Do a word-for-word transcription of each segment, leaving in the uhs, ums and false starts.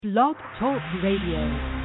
Blog Talk Radio.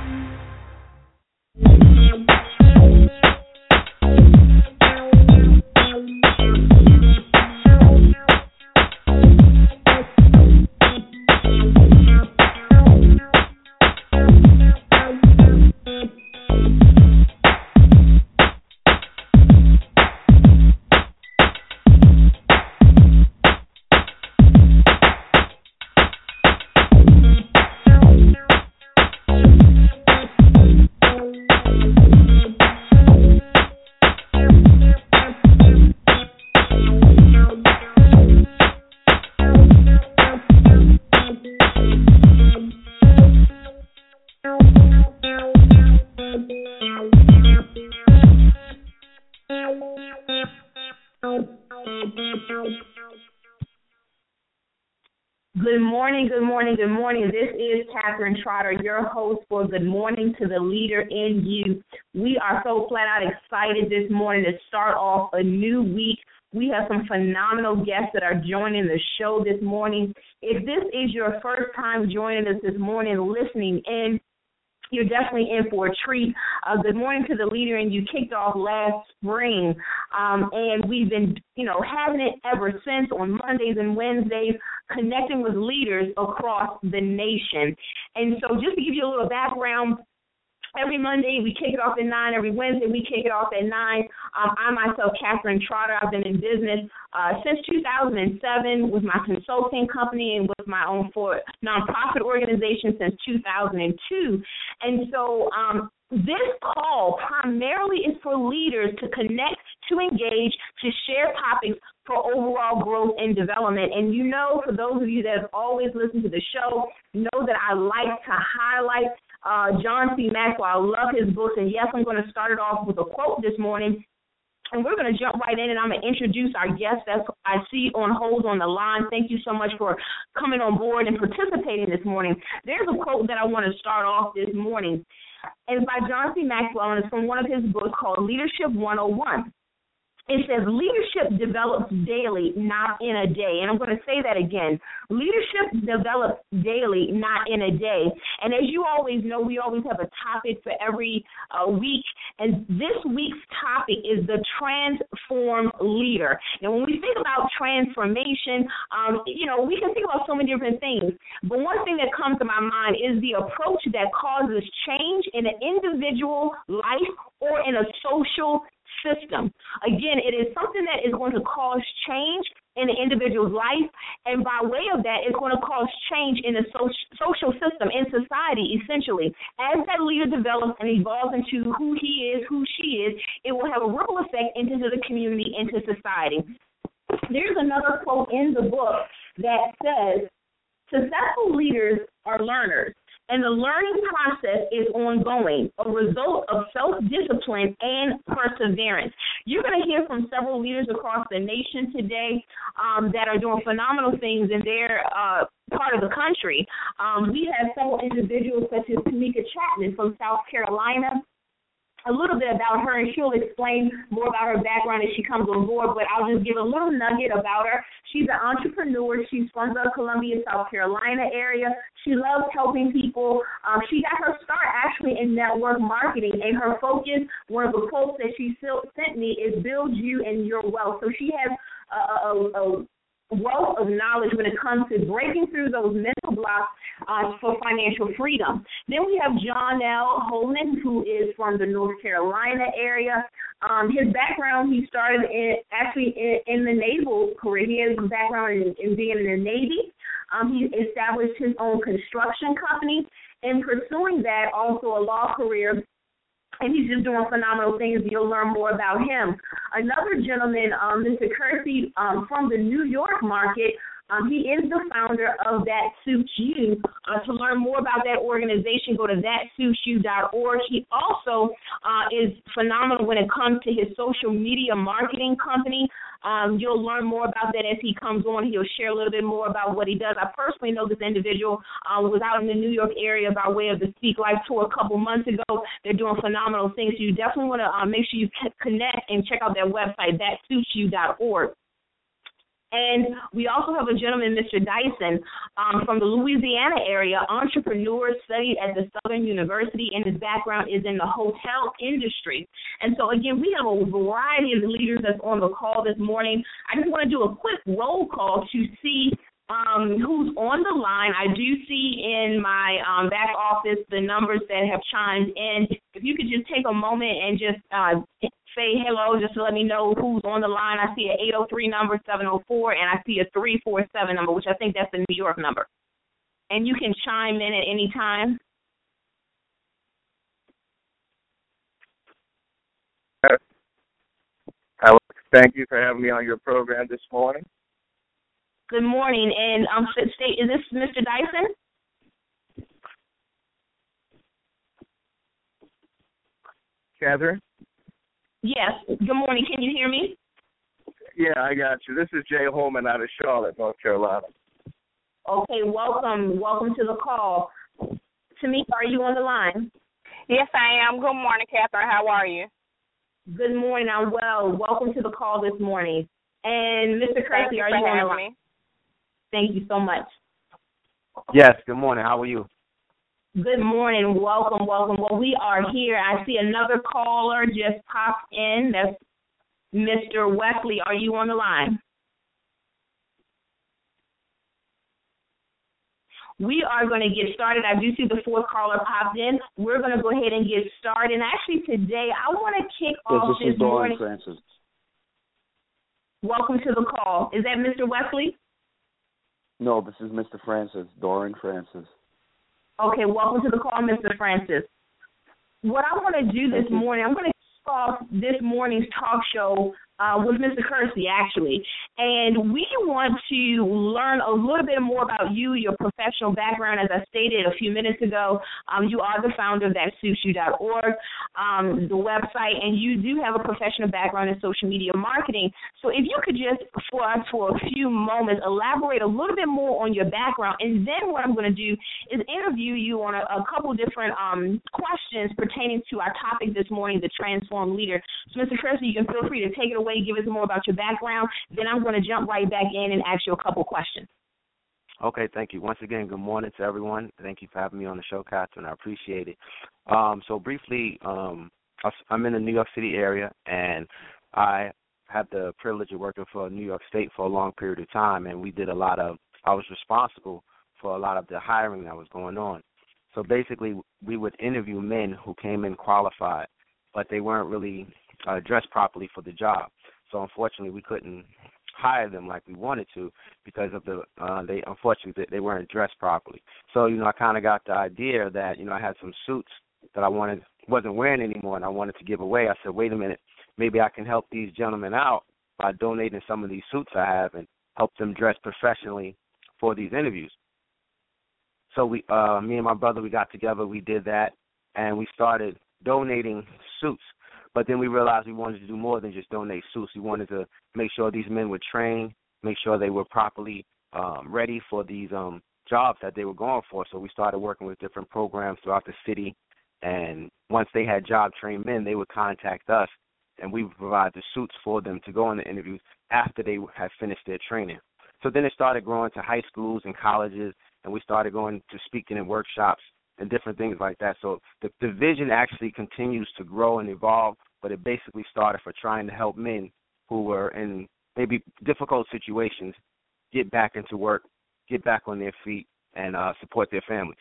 Good morning, good morning, good morning. This is Catherine Trotter, your host for Good Morning to the Leader in You. We are so flat out excited this morning to start off a new week. We have some phenomenal guests that are joining the show this morning. If this is your first time joining us this morning, listening in, you're definitely in for a treat. Uh, good morning to the leader, and you kicked off last spring, um, and we've been, you know, having it ever since on Mondays and Wednesdays, connecting with leaders across the nation. And so just to give you a little background, every Monday we kick it off at nine. Every Wednesday we kick it off at nine. Um, I myself, Catherine Trotter, I've been in business uh, since two thousand seven with my consulting company and with my own for nonprofit organization since two thousand two. And so um, this call primarily is for leaders to connect, to engage, to share topics for overall growth and development. And you know, for those of you that have always listened to the show, know that I like to highlight Uh, John C. Maxwell. I love his books, and yes, I'm going to start it off with a quote this morning, and we're going to jump right in, and I'm going to introduce our guest that I see on hold on the line. Thank you so much for coming on board and participating this morning. There's a quote that I want to start off this morning, and it's by John C. Maxwell, and it's from one of his books called Leadership one oh one. It says, leadership develops daily, not in a day. And I'm going to say that again. Leadership develops daily, not in a day. And as you always know, we always have a topic for every uh, week. And this week's topic is the transformed leader. And when we think about transformation, um, you know, we can think about so many different things. But one thing that comes to my mind is the approach that causes change in an individual life or in a social system. Again, it is something that is going to cause change in an individual's life, and by way of that, it's going to cause change in the social, social system, in society, essentially. As that leader develops and evolves into who he is, who she is, it will have a ripple effect into the community, into society. There's another quote in the book that says, successful leaders are learners, and the learning process is ongoing, a result of self-discipline and perseverance. You're going to hear from several leaders across the nation today um, that are doing phenomenal things in their uh, part of the country. Um, we have several individuals such as Tamika Chapman from South Carolina. A little bit about her, and she'll explain more about her background as she comes on board, but I'll just give a little nugget about her. She's an entrepreneur. She's from the Columbia, South Carolina area. She loves helping people. Um, she got her start actually in network marketing, and her focus, one of the quotes that she sent me is build you and your wealth. So she has a, a, a wealth of knowledge when it comes to breaking through those mental blocks uh, for financial freedom. Then we have John L. Holman, who is from the North Carolina area. Um, his background, he started in, actually in, in the naval career. He has a background in, in being in the Navy. Um, he established his own construction company. In pursuing that, also a law career, and he's just doing phenomenal things. You'll learn more about him. Another gentleman, um, Mister Kersey, um, from the New York market, um, he is the founder of That Suits You. Uh, to learn more about that organization, go to that suits you dot org. He also uh, is phenomenal when it comes to his social media marketing company. Um, you'll learn more about that as he comes on. He'll share a little bit more about what he does. I personally know this individual um, was out in the New York area by way of the Speak Life Tour a couple months ago. They're doing phenomenal things. So you definitely want to uh, make sure you connect and check out their website, that suits you dot org. And we also have a gentleman, Mister Dyson, um, from the Louisiana area, entrepreneur, studied at the Southern University, and his background is in the hotel industry. And so, again, we have a variety of leaders that's on the call this morning. I just want to do a quick roll call to see um, who's on the line. I do see in my um, back office the numbers that have chimed in. If you could just take a moment and just uh, say hello, just to let me know who's on the line. I see an eight oh three number, seven oh four, and I see a three four seven number, which I think that's the New York number. And you can chime in at any time. Alex, thank you for having me on your program this morning. Good morning. And um, state, is this Mister Dyson? Catherine? Yes. Good morning. Can you hear me? Yeah, I got you. This is Jay Holman out of Charlotte, North Carolina. Okay, welcome. Welcome to the call. Tamika, are you on the line? Yes, I am. Good morning, Catherine. How are you? Good morning. I'm well. Welcome to the call this morning. And Mister Kersey, are you on the line? Me. Thank you so much. Yes, good morning. How are you? Good morning. Welcome, welcome. Well, we are here. I see another caller just popped in. That's Mister Wesley. Are you on the line? We are going to get started. I do see the fourth caller popped in. We're going to go ahead and get started. And actually today, I want to kick yes, off this this is Doran morning. Francis. Welcome to the call. Is that Mister Wesley? No, this is Mister Francis, Doran Francis. Okay, welcome to the call, Mister Francis. What I want to do this morning, I'm going to kick off this morning's talk show uh, with Mister Kersey, actually. And we want to learn a little bit more about you, your professional background. As I stated a few minutes ago, um, you are the founder of that suits you dot org, um, the website, and you do have a professional background in social media marketing. So if you could just, for us, for a few moments, elaborate a little bit more on your background, and then what I'm going to do is interview you on a, a couple different um, questions pertaining to our topic this morning, the Transform Leader. So, Mister Kersey, you can feel free to take it away, give us more about your background. Then I'm going to jump right back in and ask you a couple questions. Okay, thank you. Once again, good morning to everyone. Thank you for having me on the show, Catherine. I appreciate it. Um, so briefly, um, I'm in the New York City area, and I had the privilege of working for New York State for a long period of time, and we did a lot of, I was responsible for a lot of the hiring that was going on. So basically, we would interview men who came in qualified, but they weren't really uh, dressed properly for the job. So unfortunately, we couldn't hire them like we wanted to because of the uh, they unfortunately they weren't dressed properly. So you know, I kind of got the idea that you know I had some suits that I wanted wasn't wearing anymore, and I wanted to give away. I said, wait a minute, maybe I can help these gentlemen out by donating some of these suits I have and help them dress professionally for these interviews. So we, uh, me and my brother, we got together, we did that, and we started donating suits. But then we realized we wanted to do more than just donate suits. We wanted to make sure these men were trained, make sure they were properly um, ready for these um, jobs that they were going for. So we started working with different programs throughout the city. And once they had job-trained men, they would contact us, and we would provide the suits for them to go on the interviews after they had finished their training. So then it started growing to high schools and colleges, and we started going to speaking in workshops and different things like that. So the, the vision actually continues to grow and evolve, but it basically started for trying to help men who were in maybe difficult situations get back into work, get back on their feet, and uh, support their families.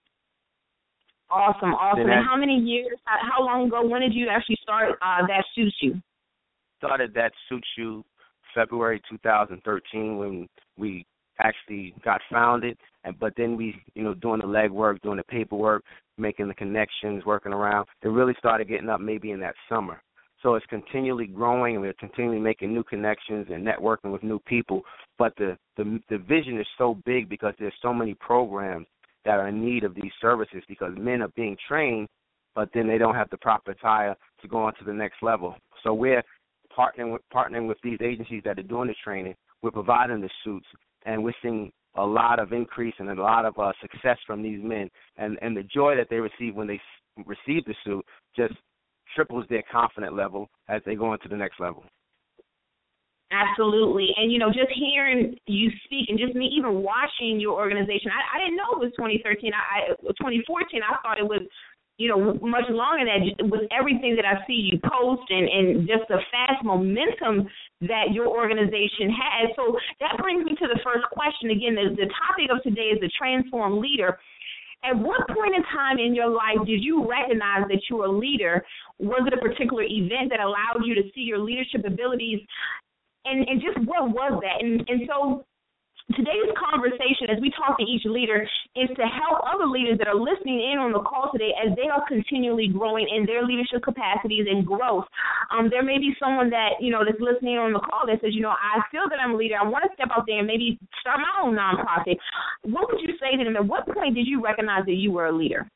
Awesome, awesome. That, and how many years, how long ago, when did you actually start uh, That Suits You? Started That Suits You February two thousand thirteen when we actually got founded, and but then we, you know, doing the legwork, doing the paperwork, making the connections, working around. It really started getting up maybe in that summer. So it's continually growing, and we're continually making new connections and networking with new people. But the, the, the vision is so big because there's so many programs that are in need of these services because men are being trained, but then they don't have the proper attire to go on to the next level. So we're partnering with, partnering with these agencies that are doing the training. We're providing the suits, and we're seeing a lot of increase and a lot of uh, success from these men. And, and the joy that they receive when they s- receive the suit just triples their confidence level as they go into the next level. Absolutely. And, you know, just hearing you speak and just me even watching your organization, I, I didn't know it was twenty thirteen. I, I twenty fourteen, I thought it was, you know, much longer than that. With everything that I see you post and, and just the fast momentum that your organization has. So that brings me to the first question. Again, the, the topic of today is the transform leader. At what point in time in your life did you recognize that you were a leader? Was it a particular event that allowed you to see your leadership abilities? And, and just what was that? And, and so today's conversation, as we talk to each leader, is to help other leaders that are listening in on the call today as they are continually growing in their leadership capacities and growth. Um, there may be someone that, you know, that's listening on the call that says, you know, I feel that I'm a leader. I want to step out there and maybe start my own nonprofit. What would you say to them? At what point did you recognize that you were a leader?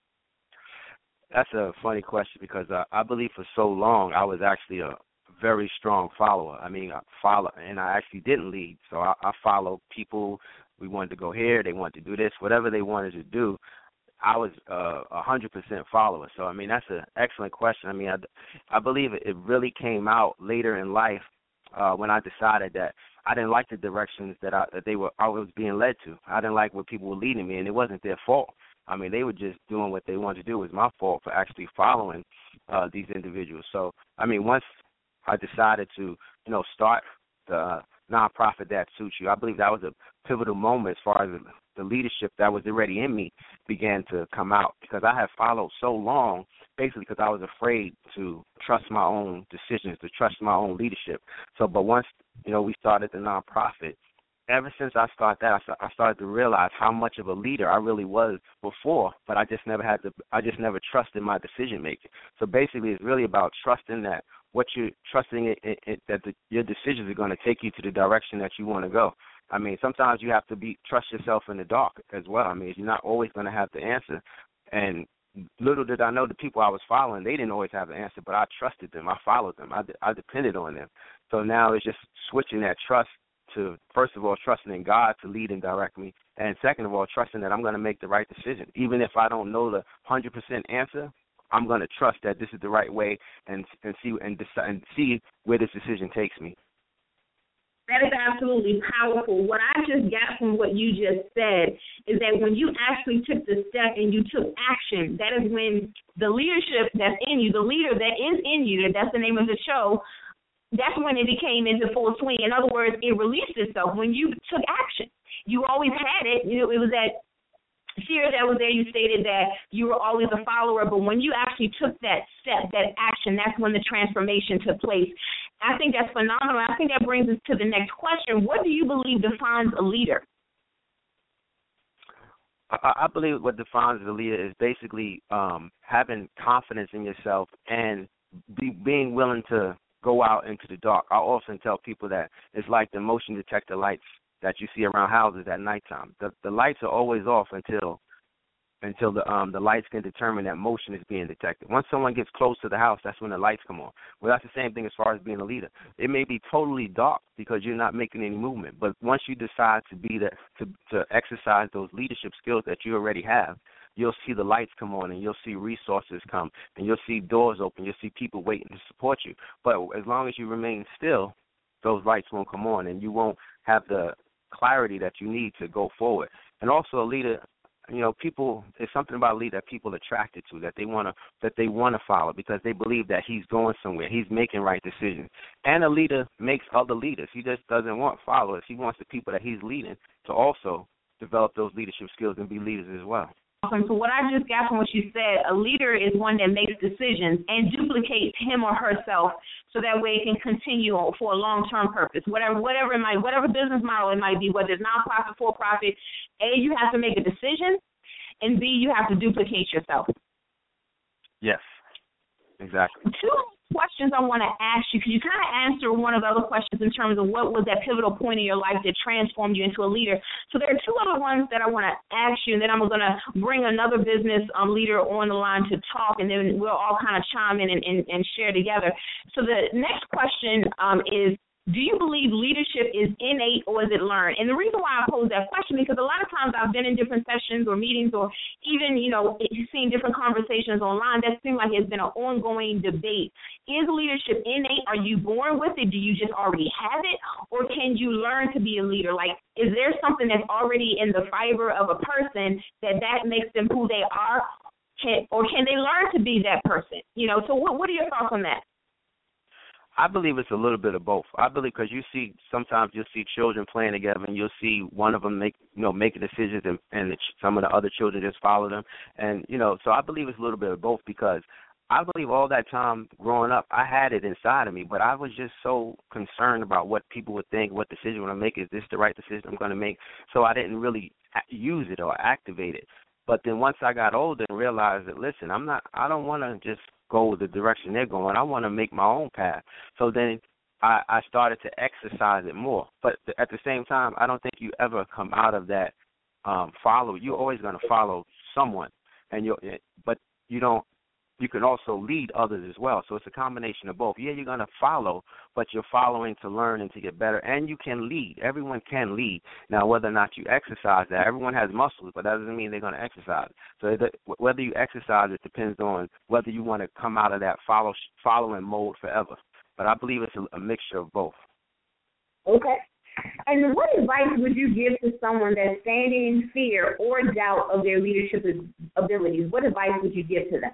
That's a funny question because uh, I believe for so long I was actually a very strong follower. I mean, I follow, and I actually didn't lead. So I, I followed people. We wanted to go here. They wanted to do this. Whatever they wanted to do, I was a uh, hundred percent follower. So I mean, that's an excellent question. I mean, I, I believe it, it really came out later in life uh, when I decided that I didn't like the directions that I that they were I was being led to. I didn't like what people were leading me, and it wasn't their fault. I mean, they were just doing what they wanted to do. It was my fault for actually following uh, these individuals. So I mean, once I decided to, you know, start the nonprofit that suits you. I believe that was a pivotal moment as far as the leadership that was already in me began to come out because I had followed so long, basically because I was afraid to trust my own decisions, to trust my own leadership. So, but once, you know, we started the nonprofit, ever since I started that, I started to realize how much of a leader I really was before, but I just never had to, I just never trusted my decision making. So basically it's really about trusting that what you're trusting it, it, it, that the, your decisions are going to take you to the direction that you want to go. I mean, sometimes you have to be trust yourself in the dark as well. I mean, you're not always going to have the answer. And little did I know the people I was following, they didn't always have the answer, but I trusted them. I followed them. I, I depended on them. So now it's just switching that trust to, first of all, trusting in God to lead and direct me, and second of all, trusting that I'm going to make the right decision. Even if I don't know the one hundred percent answer, I'm going to trust that this is the right way and and see and decide and see where this decision takes me. That is absolutely powerful. What I just got from what you just said is that when you actually took the step and you took action, that is when the leadership that's in you, the leader that is in you, that's the name of the show, that's when it came into full swing. In other words, it released itself when you took action. You always had it. You know, it was that fear that was there. You stated that you were always a follower, but when you actually took that step, that action, that's when the transformation took place. I think that's phenomenal. I think that brings us to the next question. What do you believe defines a leader? I, I believe what defines a leader is basically um, having confidence in yourself and be, being willing to go out into the dark. I often tell people that it's like the motion detector lights that you see around houses at nighttime. The the lights are always off until until the um the lights can determine that motion is being detected. Once someone gets close to the house, that's when the lights come on. Well, that's the same thing as far as being a leader. It may be totally dark because you're not making any movement, but once you decide to be that to to exercise those leadership skills that you already have, you'll see the lights come on and you'll see resources come and you'll see doors open. You'll see people waiting to support you. But as long as you remain still, those lights won't come on and you won't have the clarity that you need to go forward. And also a leader, you know, people, there's something about a leader that people are attracted to, that they want to that they want to follow because they believe that he's going somewhere, he's making right decisions. And a leader makes other leaders. He just doesn't want followers. He wants the people that he's leading to also develop those leadership skills and be leaders as well. Awesome. So what I just got from what you said, a leader is one that makes decisions and duplicates him or herself so that way it can continue for a long-term purpose, whatever whatever it might, whatever business model it might be, whether it's nonprofit, for-profit. A, you have to make a decision, and B, you have to duplicate yourself. Yes, exactly. Two questions I want to ask you, because you kind of answered one of the other questions in terms of what was that pivotal point in your life that transformed you into a leader. So there are two other ones that I want to ask you, and then I'm going to bring another business um, leader on the line to talk, and then we'll all kind of chime in and, and, and share together. So the next question um, is, do you believe leadership is innate or is it learned? And the reason why I pose that question, because a lot of times I've been in different sessions or meetings or even, you know, seeing different conversations online that seem like it's been an ongoing debate. Is leadership innate? Are you born with it? Do you just already have it? Or can you learn to be a leader? Like, is there something that's already in the fiber of a person that that makes them who they are? Can, or can they learn to be that person? You know, so what, what are your thoughts on that? I believe it's a little bit of both. I believe because you see, sometimes you'll see children playing together, and you'll see one of them make, you know, making decisions, and, and the, some of the other children just follow them. And, you know, so I believe it's a little bit of both because I believe all that time growing up, I had it inside of me, but I was just so concerned about what people would think, what decision I'm going to make. Is this the right decision I'm going to make? So I didn't really use it or activate it. But then once I got older and realized that, listen, I'm not, I don't want to just go the direction they're going. I want to make my own path. So then I, I started to exercise it more. But at the same time, I don't think you ever come out of that um, follow. You're always going to follow someone, and you but you don't. You can also lead others as well. So it's a combination of both. Yeah, you're going to follow, but you're following to learn and to get better, and you can lead. Everyone can lead. Now, whether or not you exercise that, everyone has muscles, but that doesn't mean they're going to exercise it. So the, whether you exercise it depends on whether you want to come out of that follow, following mode forever. But I believe it's a, a mixture of both. Okay. And what advice would you give to someone that's standing in fear or doubt of their leadership abilities? What advice would you give to them?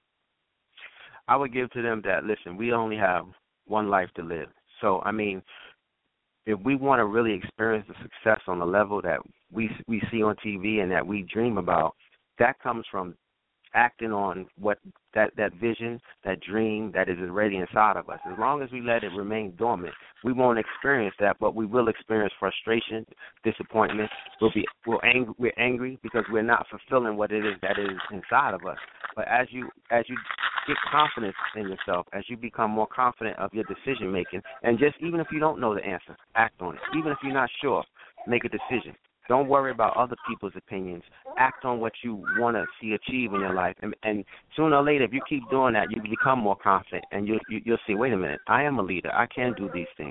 I would give to them that, listen, we only have one life to live. So, I mean, if we want to really experience the success on the level that we we see on T V and that we dream about, that comes from acting on what that, that vision, that dream that is already inside of us. As long as we let it remain dormant, we won't experience that, but we will experience frustration, disappointment. We'll be we'll ang- we're angry because we're not fulfilling what it is that is inside of us. But as you as you get confidence in yourself, as you become more confident of your decision making, and just even if you don't know the answer, act on it. Even if you're not sure, make a decision. Don't worry about other people's opinions. Act on what you want to see achieve in your life. And, and sooner or later, if you keep doing that, you become more confident, and you, you, you'll see, wait a minute, I am a leader. I can do these things.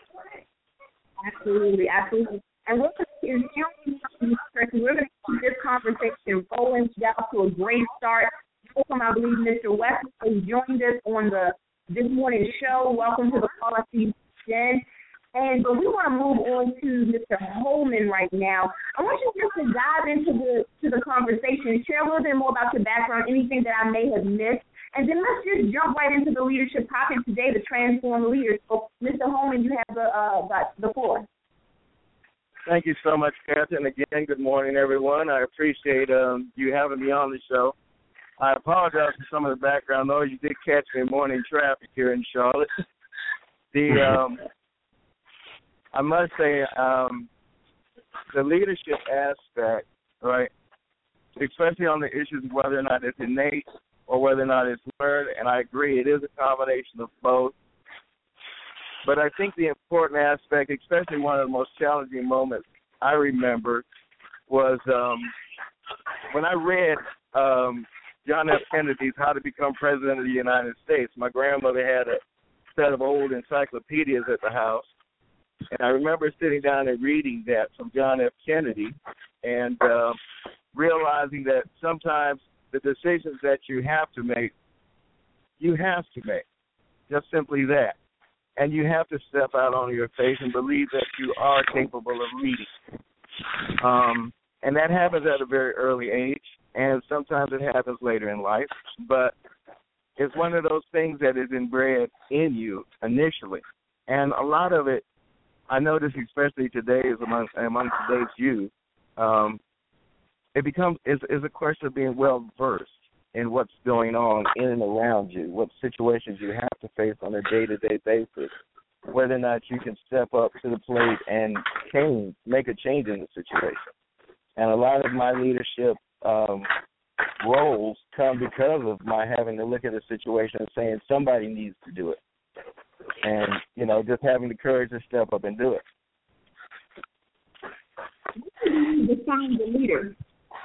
Absolutely, absolutely. And we're going to we're going to keep this conversation rolling down to a great start. Welcome, I believe, Mister West has joined us on the this morning's show. Welcome to the call. I see you, Jen. And but we want to move on to Mister Holman right now. I want you just to dive into the to the conversation, share a little bit more about your background, anything that I may have missed, and then let's just jump right into the leadership topic today, the transform leaders. So, Mister Holman, you have the uh, the floor. Thank you so much, Catherine. Again, good morning, everyone. I appreciate um, you having me on the show. I apologize for some of the background noise. You did catch me in morning traffic here in Charlotte. the um, I must say, um, the leadership aspect, right, especially on the issues of whether or not it's innate or whether or not it's learned, and I agree, it is a combination of both. But I think the important aspect, especially one of the most challenging moments I remember, was um, when I read um, John F. Kennedy's How to Become President of the United States. My grandmother had a set of old encyclopedias at the house. And I remember sitting down and reading that from John F. Kennedy and uh, realizing that sometimes the decisions that you have to make, you have to make, just simply that. And you have to step out on your face and believe that you are capable of leading. Um, and that happens at a very early age, and sometimes it happens later in life. But it's one of those things that is inbred in you initially. And a lot of it, I notice, especially today, is among among today's youth, um, it becomes is is a question of being well versed in what's going on in and around you, what situations you have to face on a day to day basis, whether or not you can step up to the plate and change, make a change in the situation. And a lot of my leadership um, roles come because of my having to look at a situation and saying somebody needs to do it. And, you know, just having the courage to step up and do it. What do you define the leader?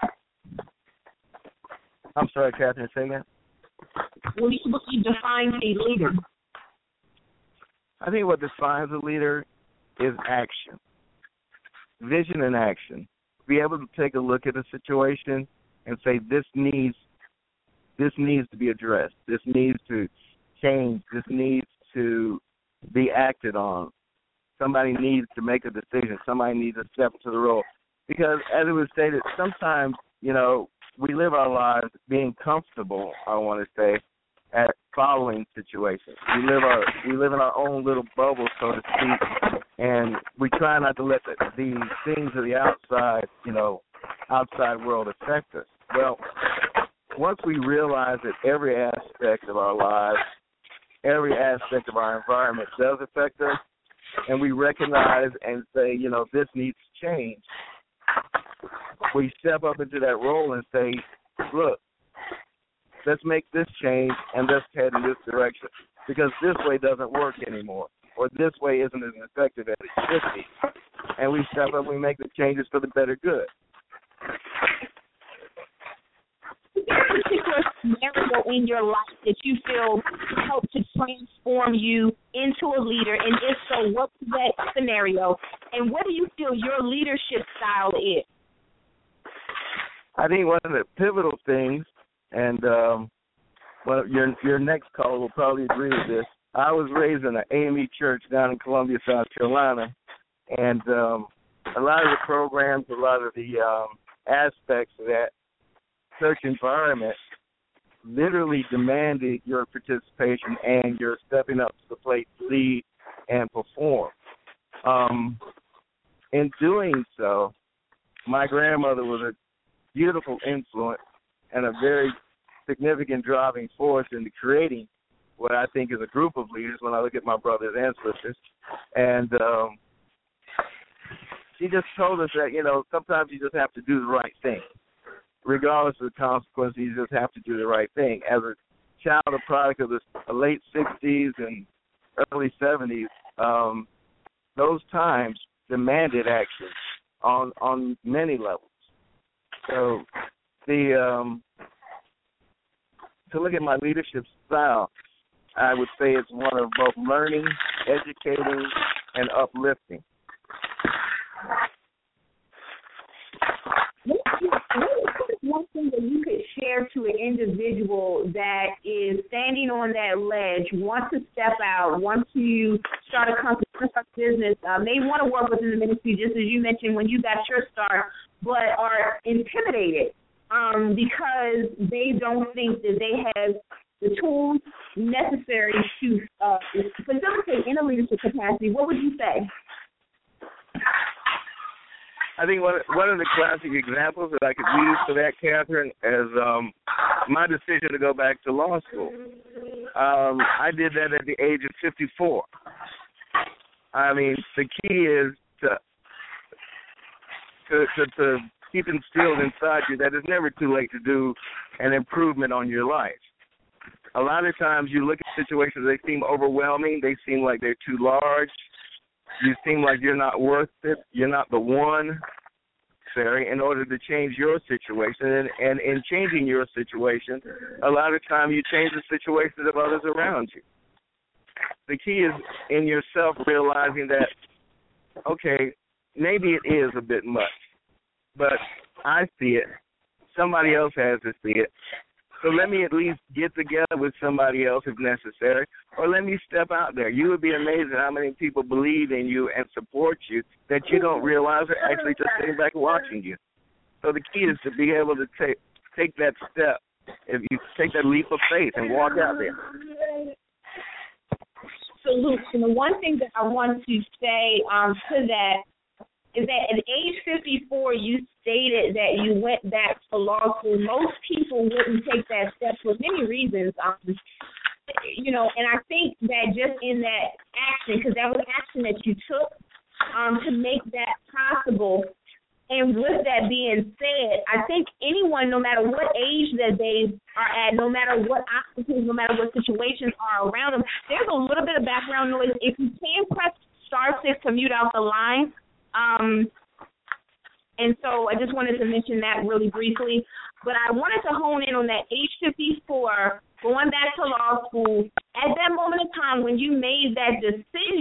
I'm sorry, Catherine, say that? What do you define a leader? I think what defines a leader is action, vision and action. Be able to take a look at a situation and say, this needs, this needs to be addressed. This needs to change. This needs to be acted on. Somebody needs to make a decision. Somebody needs to step into the role. Because as it was stated, sometimes, you know, we live our lives being comfortable, I want to say, at following situations. We live our we live in our own little bubble, so to speak, and we try not to let the, the things of the outside, you know, outside world affect us. Well, once we realize that every aspect of our lives, every aspect of our environment does affect us, and we recognize and say, you know, this needs to change, we step up into that role and say, look, let's make this change and let's head in this direction, because this way doesn't work anymore, or this way isn't as effective as it should be. And we step up and we make the changes for the better good. Is there a particular scenario in your life that you feel helped to transform you into a leader? And if so, what's that scenario? And what do you feel your leadership style is? I think one of the pivotal things, and um, well, your your next caller will probably agree with this. I was raised in an A M E church down in Columbia, South Carolina, and um, a lot of the programs, a lot of the um, aspects of that church environment literally demanded your participation and your stepping up to the plate to lead and perform. Um, in doing so, my grandmother was a beautiful influence and a very significant driving force into creating what I think is a group of leaders when I look at my brothers and sisters. And um, she just told us that, you know, sometimes you just have to do the right thing. Regardless of the consequences, you just have to do the right thing. As a child, a product of the late sixties and early seventies, um, those times demanded action on on many levels. So the um, to look at my leadership style, I would say it's one of both learning, educating, and uplifting. One thing that you could share to an individual that is standing on that ledge, wants to step out, wants to start a company, start a business, um, they want to work within the ministry, just as you mentioned when you got your start, but are intimidated um, because they don't think that they have the tools necessary to uh, facilitate in a leadership capacity. What would you say? I think one one of the classic examples that I could use for that, Catherine, is um, my decision to go back to law school. Um, I did that at the age of fifty-four. I mean, the key is to to, to, to keep instilled inside you that it's never too late to do an improvement on your life. A lot of times you look at situations, they seem overwhelming, they seem like they're too large. You seem like you're not worth it. You're not the one, Sarah, in order to change your situation. And, and in changing your situation, a lot of time you change the situations of others around you. The key is in yourself realizing that, okay, maybe it is a bit much, but I see it. Somebody else has to see it. So let me at least get together with somebody else if necessary, or let me step out there. You would be amazed at how many people believe in you and support you that you don't realize are actually just sitting back watching you. So the key is to be able to take take that step, if you take that leap of faith and walk out there. So, Luke, and the one thing that I want to say um, to that is that at age fifty-four, you stated that you went back to law school. Most people wouldn't take that step for many reasons. Um, you know, and I think that just in that action, because that was action that you took um, to make that possible. And with that being said, I think anyone, no matter what age that they are at, no matter what obstacles, no matter what situations are around them, there's a little bit of background noise. If you can press star six to mute out the line. Um, and so I just wanted to mention that really briefly. But I wanted to hone in on that age fifty-four, going back to law school. At that moment in time when you made that decision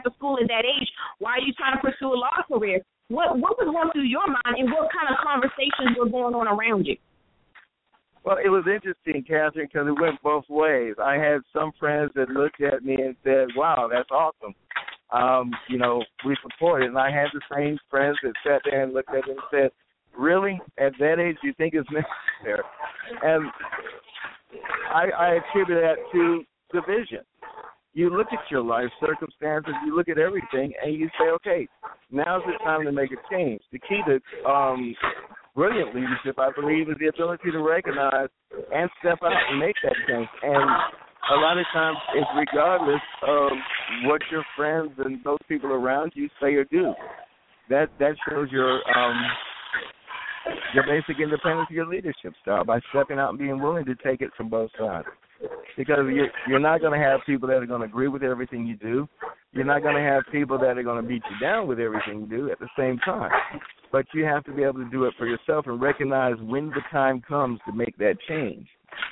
after school at that age? Why are you trying to pursue a law career? What what was going through your mind, and what kind of conversations were going on around you? Well, it was interesting, Catherine, because it went both ways. I had some friends that looked at me and said, wow, that's awesome. Um, you know, we support it. And I had the same friends that sat there and looked at it and said, really? At that age, you think it's necessary? And I, I attribute that to division. You look at your life circumstances, you look at everything, and you say, okay, now's the time to make a change. The key to um, brilliant leadership, I believe, is the ability to recognize and step out and make that change. And a lot of times it's regardless of what your friends and those people around you say or do. That that shows your um, your basic independence of your leadership style by stepping out and being willing to take it from both sides. Because you're, you're not going to have people that are going to agree with everything you do. You're not going to have people that are going to beat you down with everything you do at the same time. But you have to be able to do it for yourself and recognize when the time comes to make that change.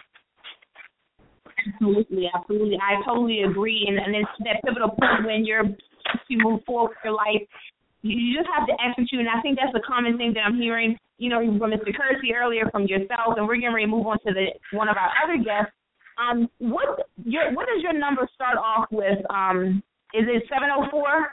Absolutely, absolutely. I totally agree. And, and it's that pivotal point when you're to move forward with your life. You just have to execute, and I think that's a common thing that I'm hearing, you know, from Mister Kersey earlier, from yourself, and we're getting ready to move on to the one of our other guests. Um, what your what does your number start off with? Um, is it seven oh four?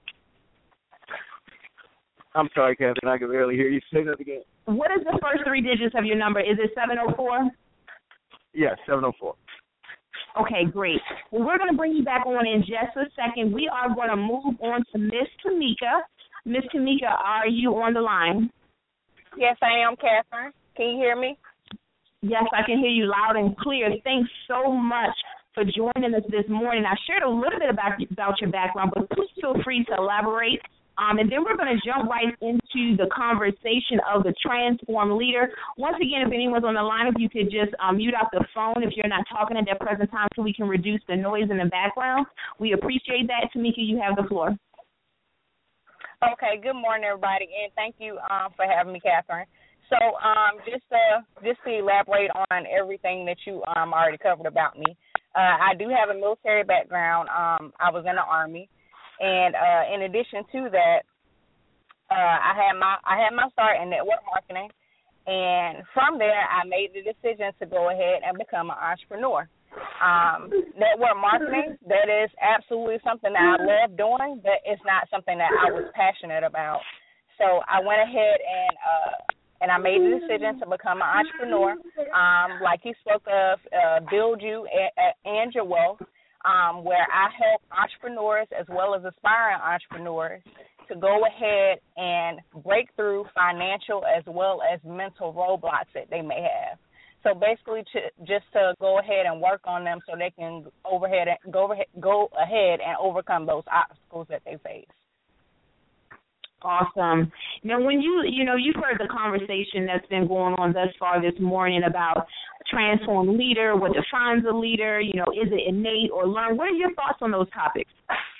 I'm sorry, Catherine, I can barely hear you. Say that again. What is the first three digits of your number? Is it seven oh four? Yes, seven oh four. Okay, great. Well, we're going to bring you back on in just a second. We are going to move on to Miss Tamika. Miss Tamika, are you on the line? Yes, I am, Catherine. Can you hear me? Yes, I can hear you loud and clear. Thanks so much for joining us this morning. I shared a little bit about, about your background, but please feel free to elaborate. Um, and then we're going to jump right into the conversation of the transformed leader. Once again, if anyone's on the line, if you could just um, mute out the phone if you're not talking at that present time so we can reduce the noise in the background. We appreciate that. Tamika, you have the floor. Okay, good morning, everybody, and thank you um, for having me, Catherine. So um, just, uh, just to elaborate on everything that you um, already covered about me, uh, I do have a military background. Um, I was in the Army. And uh, in addition to that, uh, I had my I had my start in network marketing, and from there I made the decision to go ahead and become an entrepreneur. Um, network marketing, that is absolutely something that I love doing, but it's not something that I was passionate about. So I went ahead and uh, and I made the decision to become an entrepreneur. Um, like you spoke of, uh, build you and, and your wealth. Um, where I help entrepreneurs as well as aspiring entrepreneurs to go ahead and break through financial as well as mental roadblocks that they may have. So basically, to, just to go ahead and work on them so they can overhead and go ahead, go ahead and overcome those obstacles that they face. Awesome. Now, when you, you know, you've heard the conversation that's been going on thus far this morning about transform leader, what defines a leader, you know, is it innate or learned? What are your thoughts on those topics?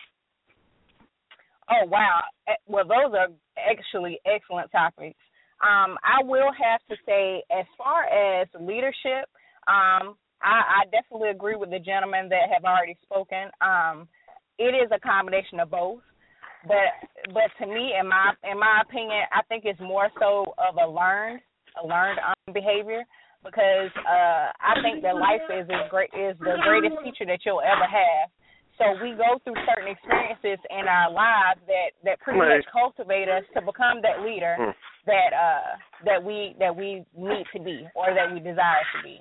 Oh, wow. Well, those are actually excellent topics. Um, I will have to say, as far as leadership, um, I, I definitely agree with the gentlemen that have already spoken. Um, it is a combination of both. But but to me, in my in my opinion, I think it's more so of a learned a learned um, behavior, because uh, I think that life is is great is the greatest teacher that you'll ever have. So we go through certain experiences in our lives that, that pretty right. much cultivate us to become that leader mm. that uh that we that we need to be or that we desire to be.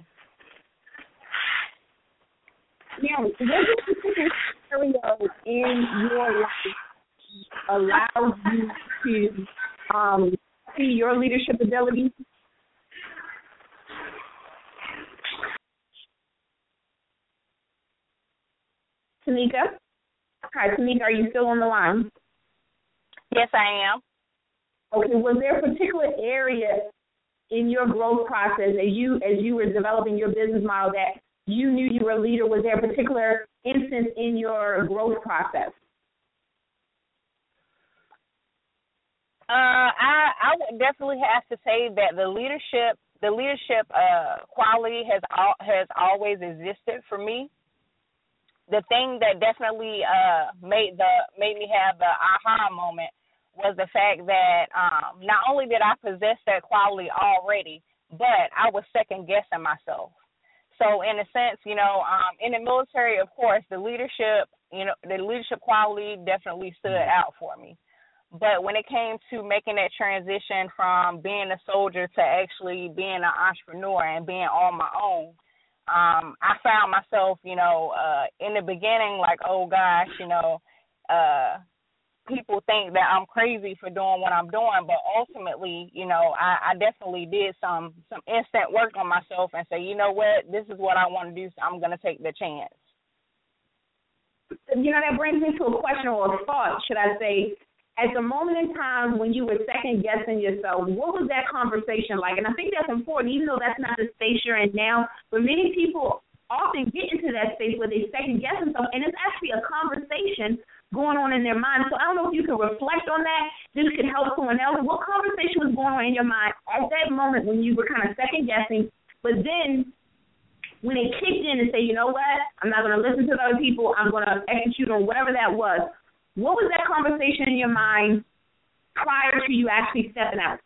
Now, what is the particular scenario in your life allows you to um, see your leadership abilities? Tamika? Hi, Tamika, are you still on the line? Yes, I am. Okay, was there a particular area in your growth process as you as you were developing your business model that you knew you were a leader? Was there a particular instance in your growth process? Uh, I I would definitely have to say that the leadership the leadership uh, quality has al- has always existed for me. the thing that definitely uh, made the made me have the aha moment was the fact that um, not only did I possess that quality already, but I was second guessing myself. So in a sense, you know, um, in the military, of course, the leadership, you know, the leadership quality definitely stood out for me. But when it came to making that transition from being a soldier to actually being an entrepreneur and being on my own, um, I found myself, you know, uh, in the beginning, like, oh gosh, you know, uh, people think that I'm crazy for doing what I'm doing, but ultimately, you know, I, I definitely did some some instant work on myself and say, you know what, this is what I want to do, so I'm going to take the chance. You know, that brings me to a question or a thought, should I say. At the moment in time when you were second-guessing yourself, what was that conversation like? And I think that's important, even though that's not the space you're in now, but many people often get into that space where they second-guess themselves, and it's actually a conversation going on in their mind. So I don't know if you can reflect on that. This could help someone else. What conversation was going on in your mind at that moment when you were kind of second-guessing, but then when it kicked in and say, you know what, I'm not going to listen to the other people, I'm going to execute on whatever that was. What was that conversation in your mind prior to you actually stepping out?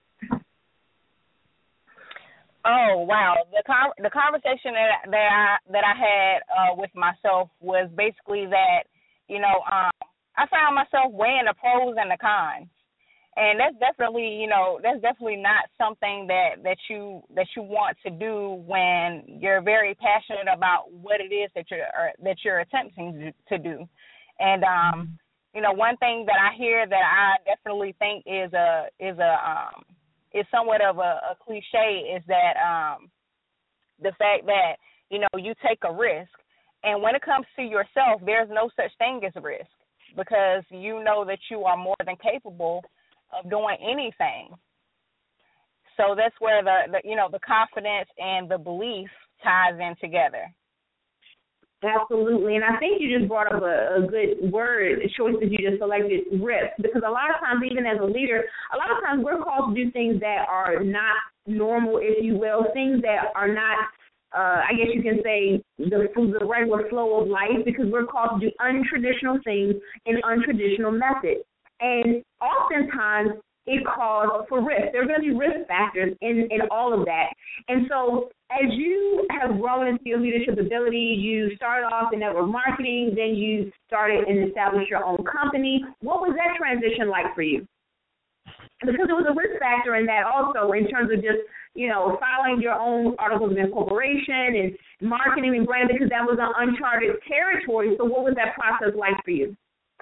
Oh wow, the con- the conversation that that I that I had uh, with myself was basically that, you know, um, I found myself weighing the pros and the cons, and that's definitely, you know, that's definitely not something that, that you that you want to do when you're very passionate about what it is that you're that you're attempting to do, and um, you know, one thing that I hear that I definitely think is a is a um, is somewhat of a, a cliche is that um, the fact that, you know, you take a risk. And when it comes to yourself, there's no such thing as risk because you know that you are more than capable of doing anything. So that's where the, the you know, the confidence and the belief ties in together. Absolutely, and I think you just brought up a, a good word, a choice that you just selected, risk, because a lot of times, even as a leader, a lot of times we're called to do things that are not normal, if you will, things that are not, uh, I guess you can say, the, the regular flow of life, because we're called to do untraditional things in untraditional methods. And oftentimes, it calls for risk. There are going to be risk factors in, in all of that. And so as you have grown into your leadership ability, you started off in network marketing, then you started and established your own company. What was that transition like for you? Because there was a risk factor in that also in terms of just, you know, filing your own articles of incorporation and marketing and branding, because that was an uncharted territory. So what was that process like for you?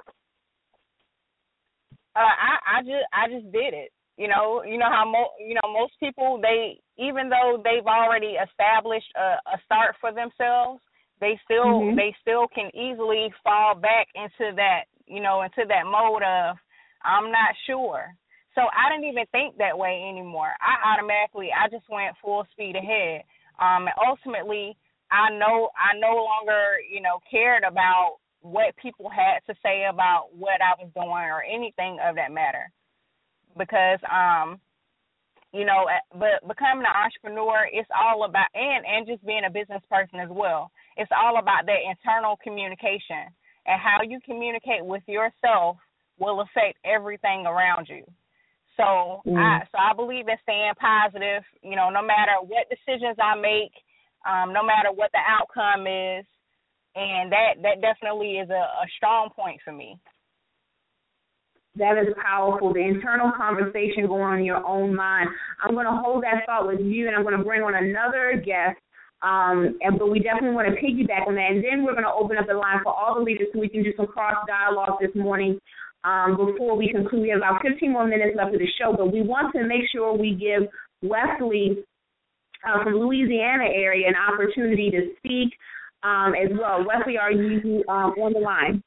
Uh, I, I just I just did it. You know, you know how mo- you know most people, they, even though they've already established a, a start for themselves, they still mm-hmm. they still can easily fall back into that, you know, into that mode of I'm not sure. So I didn't even think that way anymore. I automatically I just went full speed ahead. Um, and ultimately, I know I no longer, you know, cared about what people had to say about what I was doing or anything of that matter, because um, you know, but becoming an entrepreneur, it's all about, and and just being a business person as well. It's all about that internal communication, and how you communicate with yourself will affect everything around you. So mm. I so I believe in staying positive. You know, no matter what decisions I make, um, no matter what the outcome is. And that, that definitely is a, a strong point for me. That is powerful, the internal conversation going on in your own mind. I'm going to hold that thought with you, and I'm going to bring on another guest, um, and, but we definitely want to piggyback on that. And then we're going to open up the line for all the leaders so we can do some cross-dialogue this morning um, before we conclude. We have about fifteen more minutes left of the show, but we want to make sure we give Wesley uh, from Louisiana area an opportunity to speak. Um, as well. Wesley, are you um, on the line?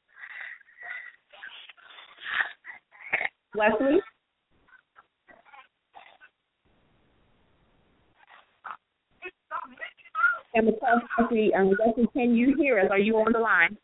Wesley? And Wesley, um, Wesley, can you hear us? Are you on the line?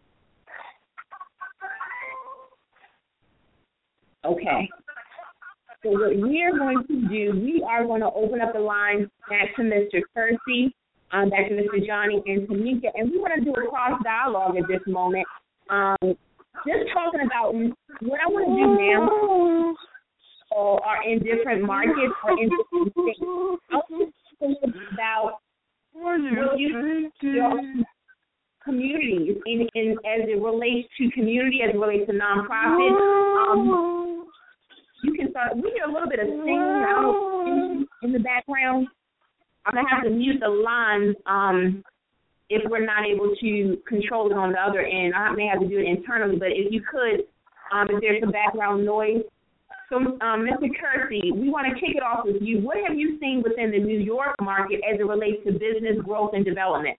Okay. So what we are going to do, we are going to open up the line back to Mister Kersey. um, back to Mister Johnny and Tamika, and we want to do a cross dialogue at this moment. Um, just talking about what I want to do now uh, are in different markets or in different states. I want to talk about what you your communities in, in as it relates to community, as it relates to nonprofit. Um, you can start. We hear a little bit of singing. I don't know in the background. I'm gonna have to mute the lines um, if we're not able to control it on the other end. I may have to do it internally, but if you could, um, if there's some background noise. So, um, Mister Kersey, we want to kick it off with you. What have you seen within the New York market as it relates to business growth and development?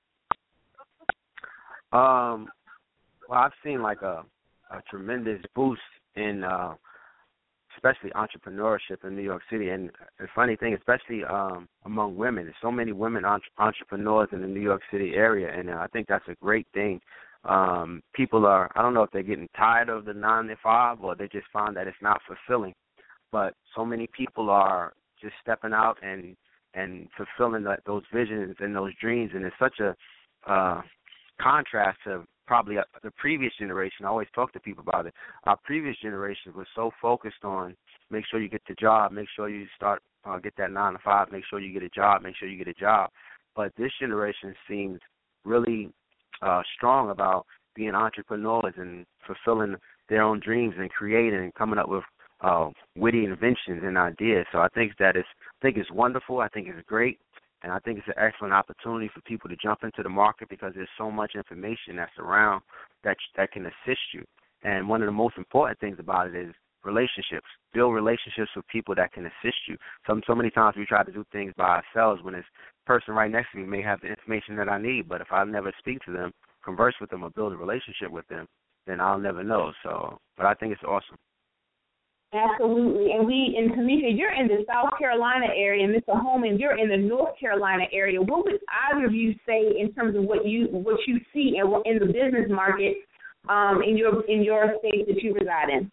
Um, well, I've seen like a, a tremendous boost in uh, especially entrepreneurship in New York City. And the funny thing, especially um, among women, there's so many women entre- entrepreneurs in the New York City area, and uh, I think that's a great thing. Um, people are, I don't know if they're getting tired of the nine to five or they just find that it's not fulfilling, but so many people are just stepping out and, and fulfilling that, those visions and those dreams, and it's such a uh, contrast to probably the previous generation. I always talk to people about it. Our previous generation was so focused on make sure you get the job, make sure you start, uh, get that nine to five, make sure you get a job, make sure you get a job. But this generation seems really uh, strong about being entrepreneurs and fulfilling their own dreams and creating and coming up with uh, witty inventions and ideas. So I think that is, I think it's wonderful. I think it's great. And I think it's an excellent opportunity for people to jump into the market because there's so much information that's around that that can assist you. And one of the most important things about it is relationships. Build relationships with people that can assist you. Some so many times we try to do things by ourselves when this person right next to me may have the information that I need, but if I never speak to them, converse with them, or build a relationship with them, then I'll never know. So, but I think it's awesome. Absolutely. And we, and Tamika, you're in the South Carolina area, and Mister Holman, you're in the North Carolina area. What would either of you say in terms of what you what you see in, in the business market um, in your in your state that you reside in?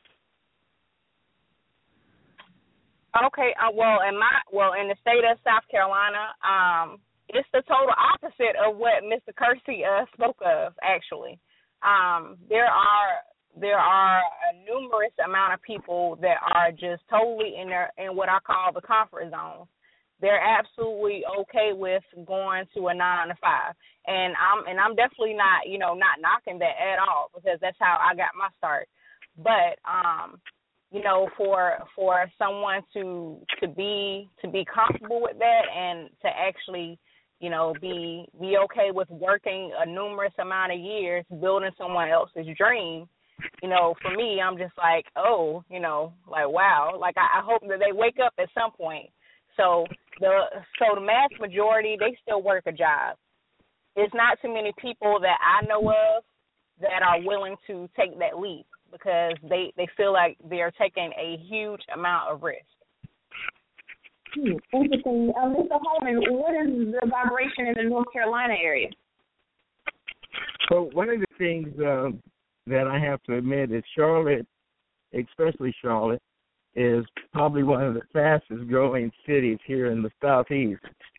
Okay. Uh, well, in my well, in the state of South Carolina, um, it's the total opposite of what Mister Kersey uh, spoke of. Actually, um, there are. There are a numerous amount of people that are just totally in their in what I call the comfort zone. They're absolutely okay with going to a nine to five, and I'm and I'm definitely not you know not knocking that at all because that's how I got my start. But um, you know, for for someone to to be to be comfortable with that and to actually you know be be okay with working a numerous amount of years building someone else's dream. You know, for me, I'm just like, oh, you know, like, wow. Like, I, I hope that they wake up at some point. So the so the mass majority, they still work a job. It's not too many people that I know of that are willing to take that leap because they, they feel like they're taking a huge amount of risk. Hmm, interesting. Uh, Mister Holman, what is the vibration in the North Carolina area? So one of the things um, that I have to admit is Charlotte, especially Charlotte, is probably one of the fastest growing cities here in the Southeast.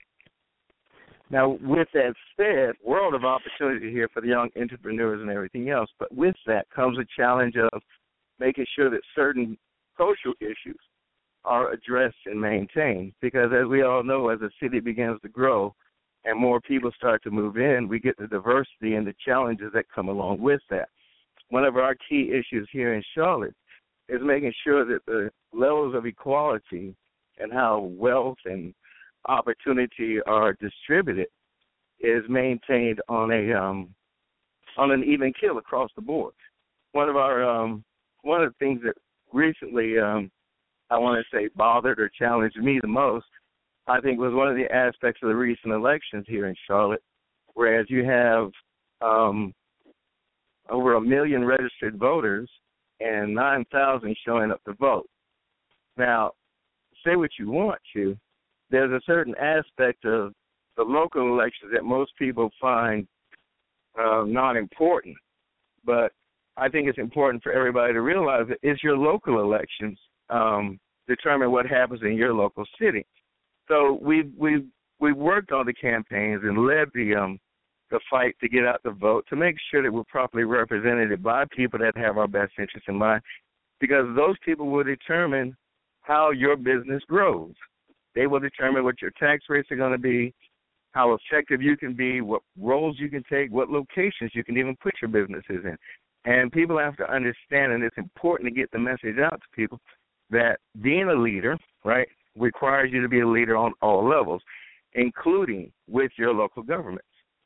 Now, with that said, world of opportunity here for the young entrepreneurs and everything else, but with that comes a challenge of making sure that certain social issues are addressed and maintained, because as we all know, as a city begins to grow and more people start to move in, we get the diversity and the challenges that come along with that. One of our key issues here in Charlotte is making sure that the levels of equality and how wealth and opportunity are distributed is maintained on a um, on an even keel across the board. One of our um, one of the things that recently um, I want to say bothered or challenged me the most, I think, was one of the aspects of the recent elections here in Charlotte, whereas you have um, over a million registered voters and nine thousand showing up to vote. Now, say what you want to, there's a certain aspect of the local elections that most people find uh, not important. But I think it's important for everybody to realize that it's your local elections um, determine what happens in your local city. So we've, we've we worked on the campaigns and led the um the fight to get out the vote to make sure that we're properly represented by people that have our best interests in mind, because those people will determine how your business grows. They will determine what your tax rates are going to be, how effective you can be, what roles you can take, what locations you can even put your businesses in. And people have to understand, and it's important to get the message out to people, that being a leader, right, requires you to be a leader on all levels, including with your local governments.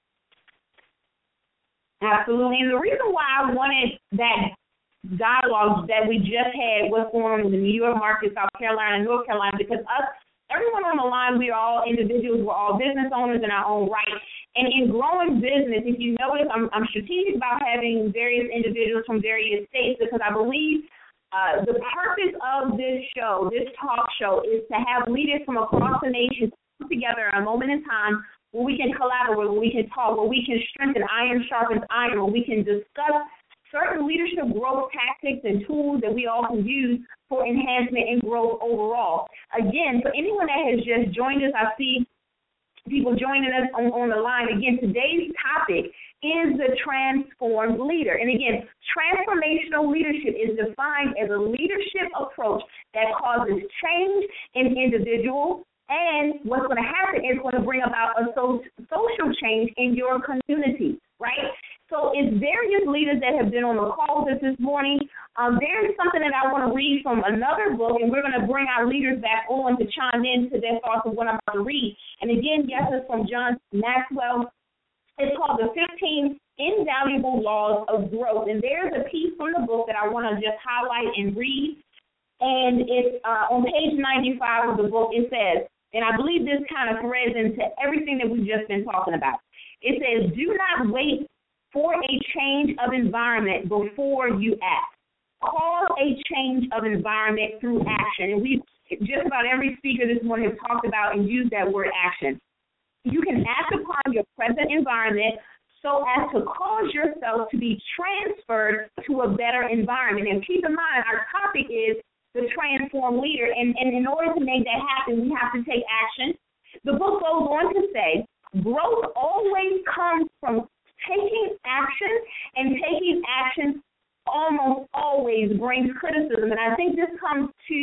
Absolutely. And the reason why I wanted that dialogue that we just had, what's going on in the New York market, South Carolina, and North Carolina, because us, everyone on the line, we are all individuals, we're all business owners in our own right. And in growing business, if you notice, I'm, I'm strategic about having various individuals from various states, because I believe uh, the purpose of this show, this talk show, is to have leaders from across the nation come together at a moment in time where we can collaborate, where we can talk, where we can strengthen, iron sharpens iron, where we can discuss certain leadership growth tactics and tools that we all can use for enhancement and growth overall. Again, for anyone that has just joined us, I see people joining us on, on the line. Again, today's topic is the transformed leader. And again, transformational leadership is defined as a leadership approach that causes change in individuals, and what's going to happen is going to bring about a so, social change in your community, right? So it's various leaders that have been on the call this this morning. Um, there's something that I want to read from another book, and we're going to bring our leaders back on to chime in to their thoughts of what I'm about to read. And again, yes, it's from John Maxwell. It's called The fifteen Invaluable Laws of Growth. And there's a piece from the book that I want to just highlight and read. And it's uh, on page ninety-five of the book. It says, and I believe this kind of threads into everything that we've just been talking about. It says, do not wait for a change of environment before you act. Call a change of environment through action. And we just about every speaker this morning has talked about and used that word action. You can act upon your present environment so as to cause yourself to be transferred to a better environment. And keep in mind, our topic is the transformed leader. And, and in order to make that happen, we have to take action. The book goes on to say, growth always comes from taking action, and taking action almost always brings criticism. And I think this comes to,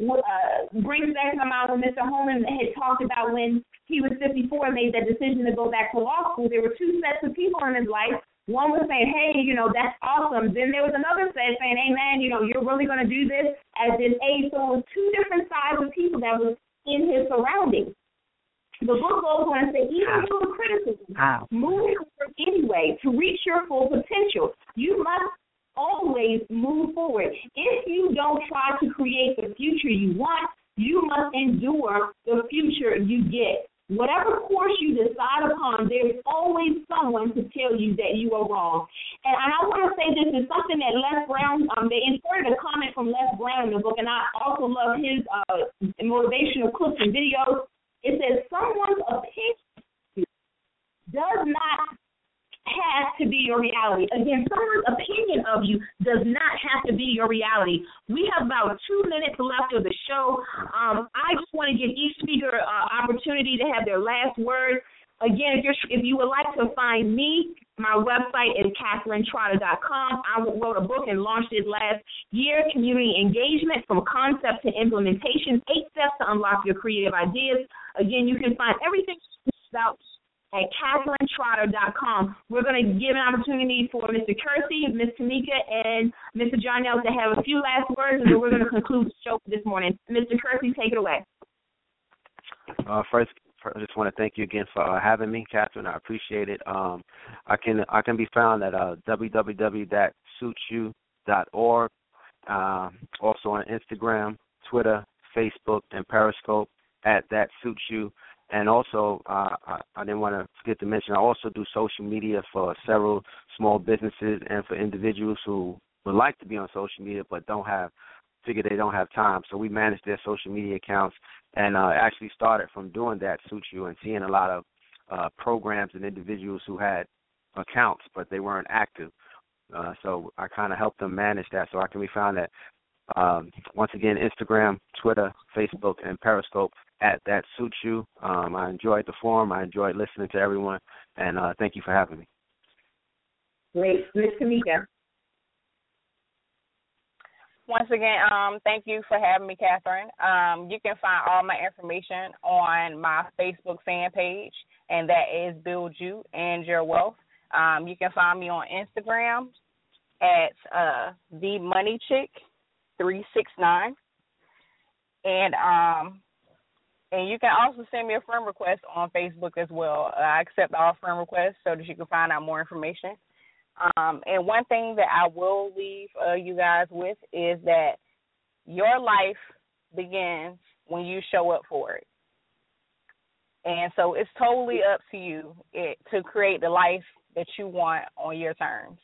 uh, brings back to my mind when Mister Holman had talked about when he was fifty-four and made that decision to go back to law school. There were two sets of people in his life. One was saying, hey, you know, that's awesome. Then there was another set saying, hey, man, you know, you're really going to do this at this age. So it was two different sides of people that was in his surroundings. The book goes on to say, even through the criticism, How? move forward anyway to reach your full potential. You must always move forward. If you don't try to create the future you want, you must endure the future you get. Whatever course you decide upon, there is always someone to tell you that you are wrong. And, and I want to say this is something that Les Brown, um, they inserted a comment from Les Brown in the book, and I also love his uh, motivational clips and videos. It says someone's opinion does not have to be your reality. Again, someone's opinion of you does not have to be your reality. We have about two minutes left of the show. Um, I just want to give each speaker an uh, opportunity to have their last word. Again, if, you're, if you would like to find me, my website is Catherine Trotter dot com. I wrote a book and launched it last year, Community Engagement from Concept to Implementation, Eight Steps to Unlock Your Creative Ideas. Again, you can find everything about at Catherine Trotter dot com. We're going to give an opportunity for Mister Kersey, Miz Tamika, and Mister John Nels to have a few last words, and then we're going to conclude the show this morning. Mister Kersey, take it away. Uh, first, I just want to thank you again for uh, having me, Catherine. I appreciate it. Um, I can I can be found at uh, w w w dot suits you dot org, uh, also on Instagram, Twitter, Facebook, and Periscope at That Suits You. And also, uh, I, I didn't want to forget to mention, I also do social media for several small businesses and for individuals who would like to be on social media but don't have, figure they don't have time. So we manage their social media accounts, and uh, actually started from doing That Suits You and seeing a lot of uh, programs and individuals who had accounts but they weren't active. Uh, so I kind of helped them manage that. So I can be found at, um, once again, Instagram, Twitter, Facebook, and Periscope at that suits you. Um, I enjoyed the forum. I enjoyed listening to everyone, and uh, thank you for having me. Great. Miz Tamika. Once again, um, thank you for having me, Catherine. Um, you can find all my information on my Facebook fan page, and that is Build You and Your Wealth. Um, you can find me on Instagram at uh, The Money Chick three six nine, and um, and you can also send me a friend request on Facebook as well. Uh, I accept all friend requests so that you can find out more information. Um, and one thing that I will leave uh, you guys with is that your life begins when you show up for it. And so it's totally up to you it, to create the life that you want on your terms.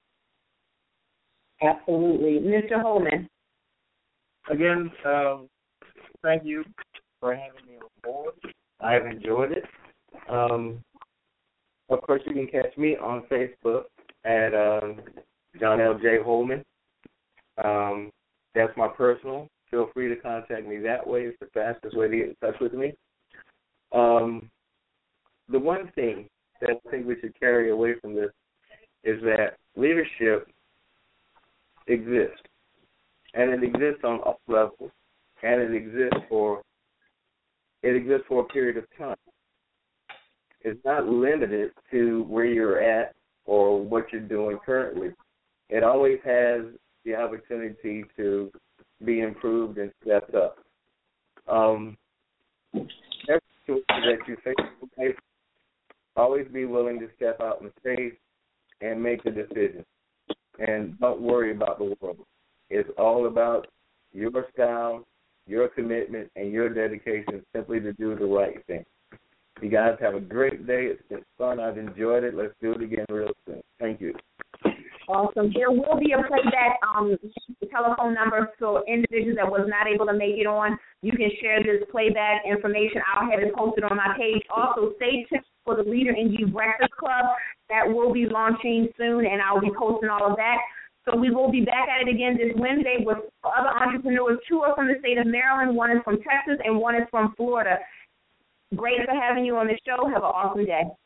Absolutely. Mister Holman. Again, um, thank you for having me on board. I've enjoyed it. Um, of course, you can catch me on Facebook at um, John L. J. Holman. Um, that's my personal. Feel free to contact me that way. It's the fastest way to get in touch with me. Um, the one thing that I think we should carry away from this is that leadership exists, and it exists on all levels, and it exists for it exists for a period of time. It's not limited to where you're at or what you're doing currently. It always has the opportunity to be improved and stepped up. Um, every situation that you face in life, always be willing to step out in faith and make a decision. And don't worry about the world. It's all about your style, your commitment, and your dedication simply to do the right thing. You guys have a great day. It's been fun. I've enjoyed it. Let's do it again real soon. Thank you. Awesome. There will be a playback um, telephone number for individuals that was not able to make it on. You can share this playback information. I'll have it posted on my page. Also, stay tuned for the Leader in You Breakfast Club. That will be launching soon, and I'll be posting all of that. So we will be back at it again this Wednesday with other entrepreneurs. Two are from the state of Maryland, one is from Texas, and one is from Florida. Great for having you on the show. Have an awesome day.